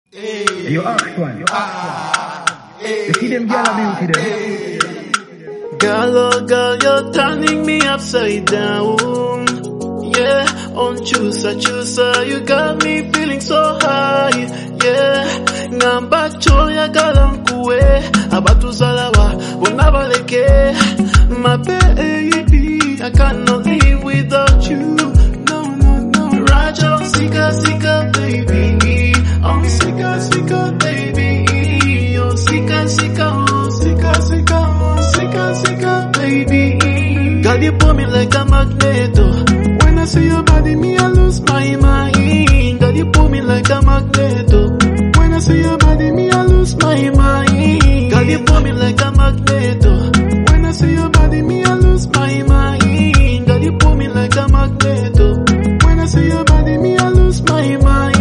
Hey, you ask one. You see them girl beauty them. Girl, oh girl, you're turning me upside down. Yeah, on chusa, you got me feeling so high. Yeah, ngamba choya galankuwe, abatu salawa, unabaleke. My baby, I cannot live without you. No. Raja, sika, baby. Oh, sika, baby. Oh, sika, baby. Girl, you pull me like a magneto. When I see your body, me, I lose my mind. Girl, you pull me like a magneto. When I see your body, me, I lose my mind. Girl, you pull me like a magneto. When I see your body, me, I lose my mind. Girl, you pull me like a magneto. When I see your body, me, I lose my mind.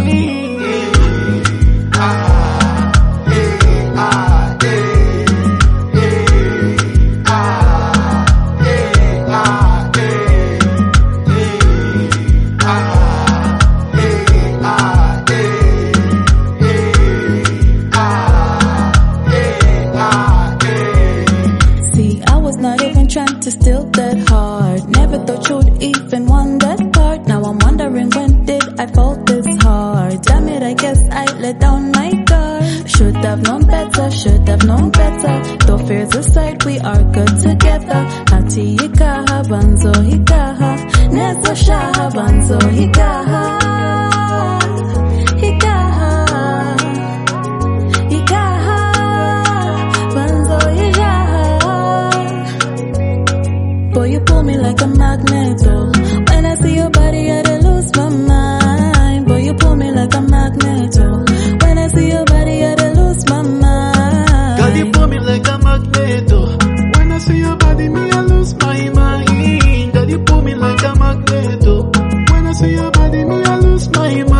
Trying to steal that heart. Never thought you'd even want that part. Now I'm wondering, when did I fall this hard? Damn it, I guess I let down my guard. Should have known better. Though fears aside, we are good together. Hati hikaha, banzo hikaha. Nezo shaha, banzo hikaha. Boy, you pull me like a magneto. When I see your body, I dey lose my mind. Boy, you pull me like a magneto. When I see your body, I dey lose my mind. Girl, you pull me like a magneto. When I see your body, me, I lose my mind. Girl, you pull me like a magneto. When I see your body, me, I lose my mind.